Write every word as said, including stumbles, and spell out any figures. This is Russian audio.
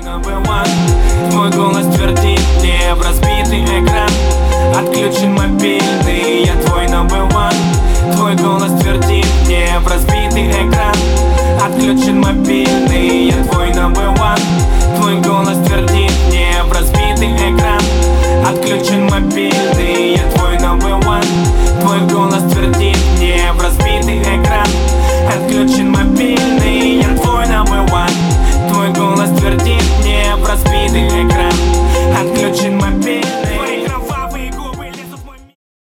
number one. Твой голос твердит мне в разбитый экран. Отключен мобильный, я твой number one. Твой голос твердит мне в разбитый экран. Отключен мобильный, я твой number one. Твой голос твердит мне в разбитый экран. Отключен мобильный.